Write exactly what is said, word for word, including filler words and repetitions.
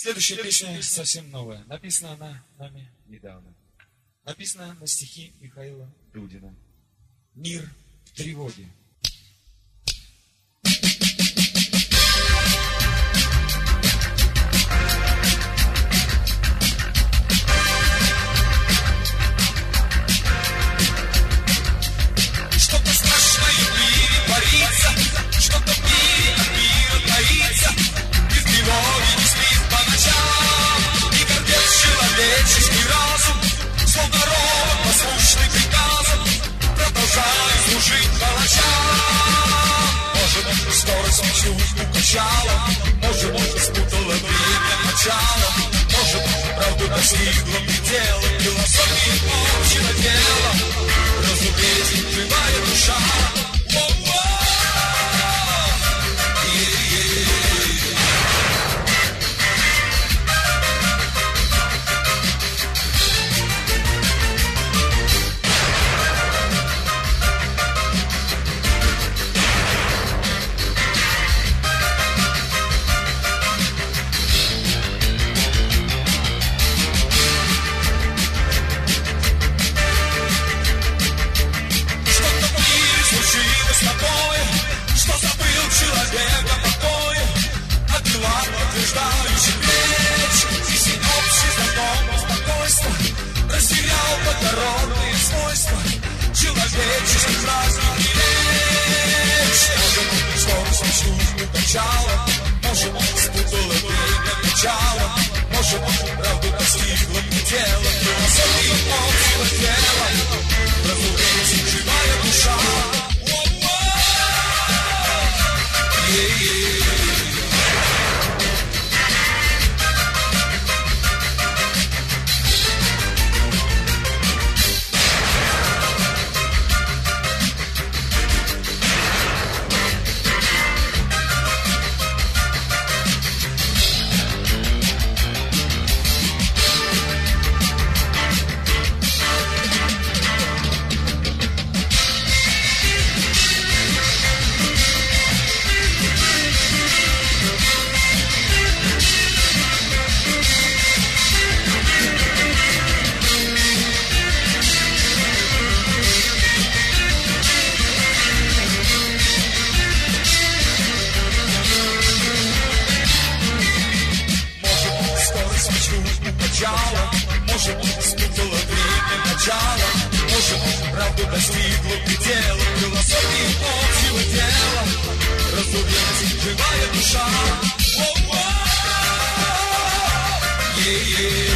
Следующая песня совсем новая. Написана она нами недавно. Написана на стихи Михаила Дудина. «Мир в тревоге». Что-то страшное в мире творится, что-то в мире от мира таится. И в тревоге не спит по ночам, и гордец человеческий разум, словно робот, послушный приказам, продолжает служить палачам. Может, скорость мечту укачала, может, спутала время начала, может, правду достигла предела, философии общего дела, разумеется, живая душа. Что забыл человека покоя, а дела подтверждающих речь. И синопсис знакомого спокойства растерял благородные свойства человеческих разных речь. Может, скорость мечту укачала, может, спутала время начала, может, правду достигла предела, философии общего дела, разумеется, живая душа. Может, спутала время начала, может, правду достигла предела, философии общего дела, разумеется, живая душа. Е-е-е.